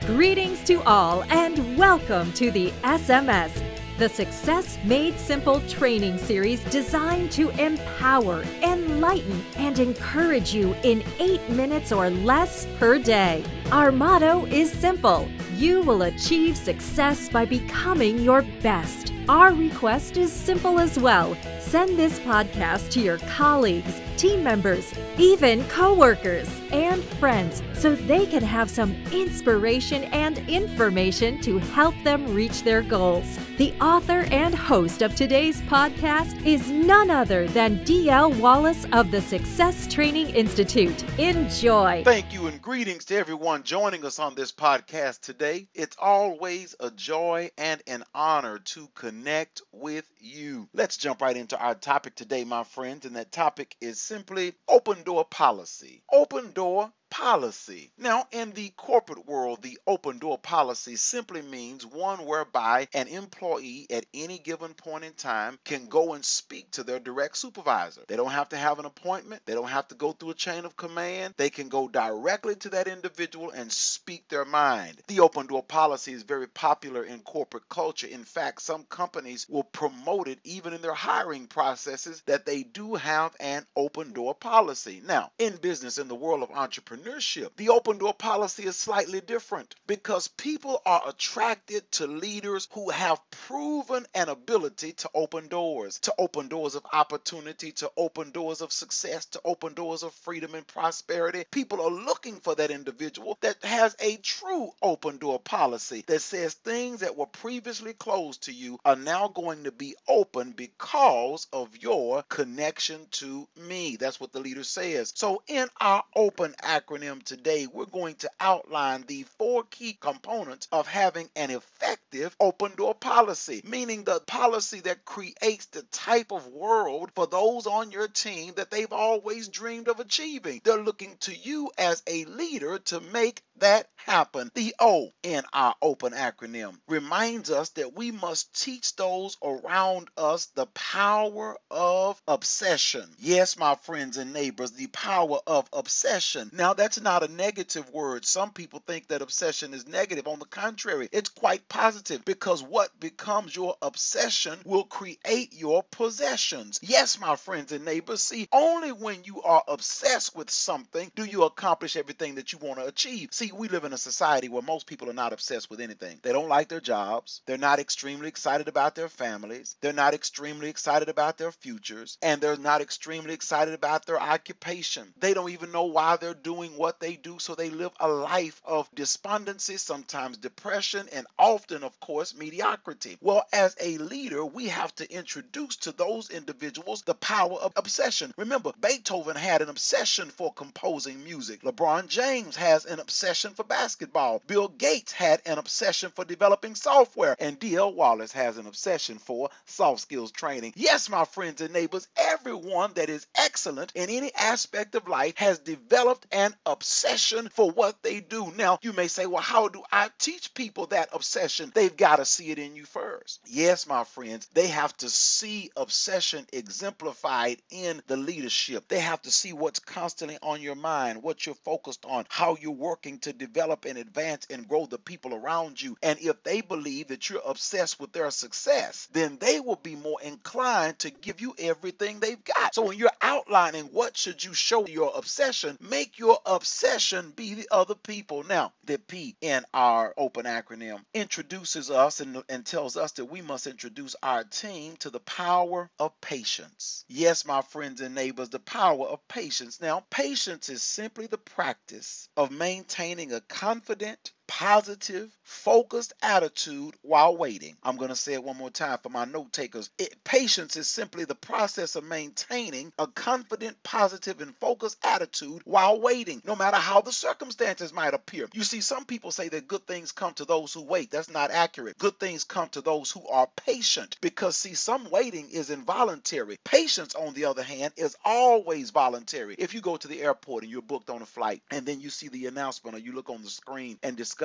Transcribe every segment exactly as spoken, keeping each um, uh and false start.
Greetings to all and welcome to the S M S, the Success Made Simple training series designed to empower, enlighten, and encourage you in eight minutes or less per day. Our motto is simple: you will achieve success by becoming your best. Our request is simple as well. Send this podcast to your colleagues, team members, even coworkers, and friends so they can have some inspiration and information to help them reach their goals. The author and host of today's podcast is none other than D L Wallace of the Success Training Institute. Enjoy. Thank you and greetings to everyone joining us on this podcast today. It's always a joy and an honor to connect with you. Let's jump right into our topic today, my friends, and that topic is simply open door policy. Open door policy. Now, in the corporate world, the open door policy simply means one whereby an employee at any given point in time can go and speak to their direct supervisor. They don't have to have an appointment. They don't have to go through a chain of command. They can go directly to that individual and speak their mind. The open door policy is very popular in corporate culture. In fact, some companies will promote it even in their hiring processes that they do have an open door policy. Now, in business, in the world of entrepreneurship, the open door policy is slightly different because people are attracted to leaders who have proven an ability to open doors, to open doors of opportunity, to open doors of success, to open doors of freedom and prosperity. People are looking for that individual that has a true open door policy that says things that were previously closed to you are now going to be open because of your connection to me. That's what the leader says. So in our open acronym today, we're going to outline the four key components of having an effective open door policy, meaning the policy that creates the type of world for those on your team that they've always dreamed of achieving. They're looking to you as a leader to make that happen. The O in our open acronym reminds us that we must teach those around us the power of obsession. Yes, my friends and neighbors, the power of obsession. Now, that's not a negative word. Some people think that obsession is negative. On the contrary, it's quite positive because what becomes your obsession will create your possessions. Yes, my friends and neighbors, see, only when you are obsessed with something do you accomplish everything that you want to achieve. See, we live in a society where most people are not obsessed with anything. They don't like their jobs. They're not extremely excited about their families. They're not extremely excited about their futures. And they're not extremely excited about their occupation. They don't even know why they're doing what they do, so they live a life of despondency, sometimes depression, and often, of course, mediocrity. Well, as a leader, we have to introduce to those individuals the power of obsession. Remember, Beethoven had an obsession for composing music. LeBron James has an obsession for basketball. Bill Gates had an obsession for developing software, and D L Wallace has an obsession for soft skills training. Yes, my friends and neighbors, everyone that is excellent in any aspect of life has developed an obsession for what they do. Now, you may say, well, how do I teach people that obsession? They've got to see it in you first. Yes, my friends, they have to see obsession exemplified in the leadership. They have to see what's constantly on your mind, what you're focused on, how you're working to develop and advance and grow the people around you. And if they believe that you're obsessed with their success, then they will be more inclined to give you everything they've got. So when you're outlining what should you show your obsession, make your obsession be the other people. Now, the P in our open acronym introduces us and, and tells us that we must introduce our team to the power of patience. Yes, my friends and neighbors, the power of patience. Now, patience is simply the practice of maintaining a confident, positive, focused attitude while waiting. I'm going to say it one more time for my note takers. It, patience is simply the process of maintaining a confident, positive, and focused attitude while waiting, no matter how the circumstances might appear. You see, some people say that good things come to those who wait. That's not accurate. Good things come to those who are patient because, see, some waiting is involuntary. Patience, on the other hand, is always voluntary. If you go to the airport and you're booked on a flight and then you see the announcement or you look on the screen and discover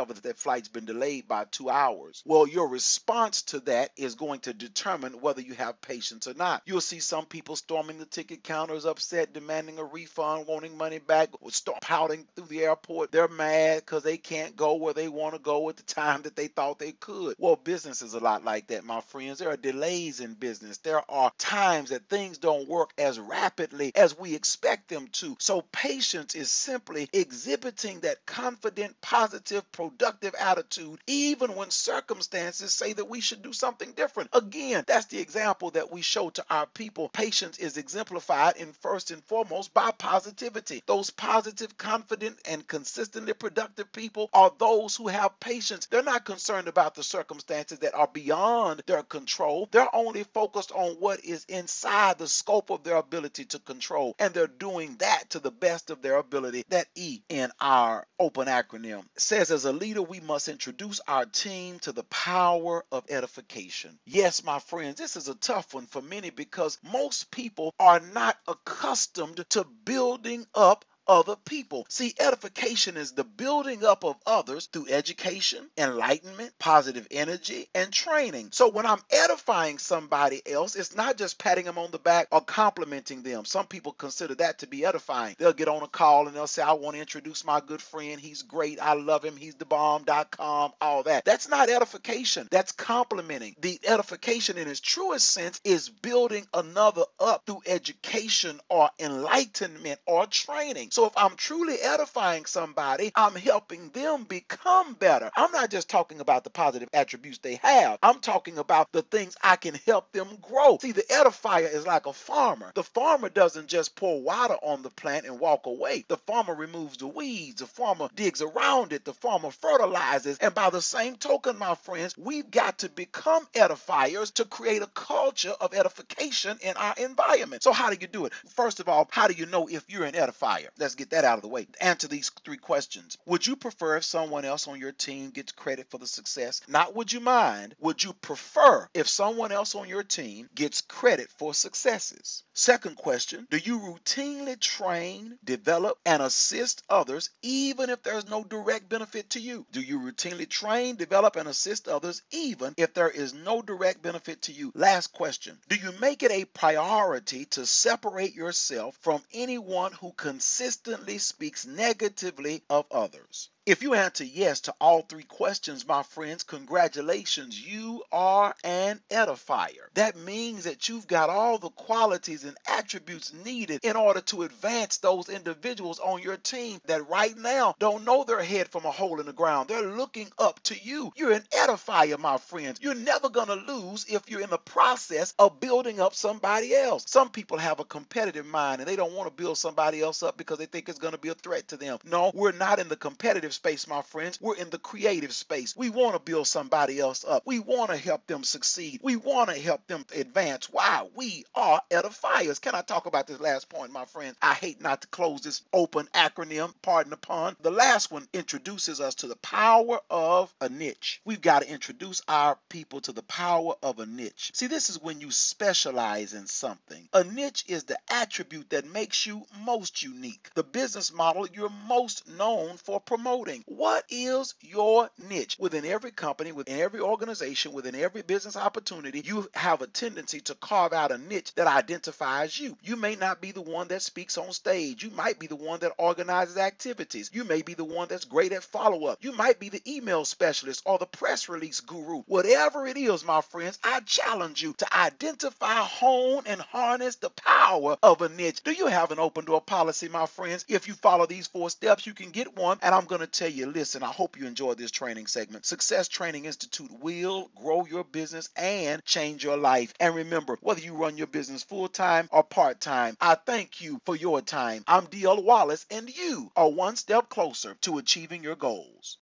discover that that flight's been delayed by two hours. Well, your response to that is going to determine whether you have patience or not. You'll see some people storming the ticket counters, upset, demanding a refund, wanting money back, or start pouting through the airport. They're mad because they can't go where they want to go at the time that they thought they could. Well, business is a lot like that, my friends. There are delays in business. There are times that things don't work as rapidly as we expect them to. So patience is simply exhibiting that confident, positive, productive attitude, even when circumstances say that we should do something different. Again, that's the example that we show to our people. Patience is exemplified in first and foremost by positivity. Those positive, confident, and consistently productive people are those who have patience. They're not concerned about the circumstances that are beyond their control. They're only focused on what is inside the scope of their ability to control, and they're doing that to the best of their ability. That E in our open acronym says, as a leader, we must introduce our team to the power of edification. Yes, my friends, this is a tough one for many because most people are not accustomed to building up other people. See, edification is the building up of others through education, enlightenment, positive energy, and training. So when I'm edifying somebody else, it's not just patting them on the back or complimenting them. Some people consider that to be edifying. They'll get on a call and they'll say, I want to introduce my good friend. He's great. I love him. He's the bomb dot com, all that. That's not edification. That's complimenting. The edification in its truest sense is building another up through education or enlightenment or training. So if I'm truly edifying somebody, I'm helping them become better. I'm not just talking about the positive attributes they have. I'm talking about the things I can help them grow. See, the edifier is like a farmer. The farmer doesn't just pour water on the plant and walk away. The farmer removes the weeds. The farmer digs around it. The farmer fertilizes. And by the same token, my friends, we've got to become edifiers to create a culture of edification in our environment. So how do you do it? First of all, how do you know if you're an edifier? Let's get that out of the way. Answer these three questions. Would you prefer if someone else on your team gets credit for the success? Not would you mind. Would you prefer if someone else on your team gets credit for successes? Second question, do you routinely train, develop, and assist others even if there's no direct benefit to you? Do you routinely train, develop, and assist others even if there is no direct benefit to you? Last question, do you make it a priority to separate yourself from anyone who consistently speaks negatively of others? If you answer yes to all three questions, my friends, congratulations, you are an edifier. That means that you've got all the qualities and attributes needed in order to advance those individuals on your team that right now don't know their head from a hole in the ground. They're looking up to you. You're an edifier, my friends. You're never going to lose if you're in the process of building up somebody else. Some people have a competitive mind and they don't want to build somebody else up because they think it's going to be a threat to them. No, we're not in the competitive space, my friends. We're in the creative space. We want to build somebody else up. We want to help them succeed. We want to help them advance. Why? We are edifiers. Can I talk about this last point, my friends? I hate not to close this open acronym, pardon the pun. The last one introduces us to the power of a niche. We've got to introduce our people to the power of a niche. See, this is when you specialize in something. A niche is the attribute that makes you most unique, the business model you're most known for promoting. What is your niche? Within every company, within every organization, within every business opportunity, you have a tendency to carve out a niche that identifies you. You may not be the one that speaks on stage. You might be the one that organizes activities. You may be the one that's great at follow-up. You might be the email specialist or the press release guru. Whatever it is, my friends, I challenge you to identify, hone, and harness the power of a niche. Do you have an open door policy, my friends? If you follow these four steps, you can get one, and I'm going to tell you, listen, I hope you enjoyed this training segment. Success Training Institute will grow your business and change your life. And remember, whether you run your business full-time or part-time, I thank you for your time. I'm D L Wallace, and you are one step closer to achieving your goals.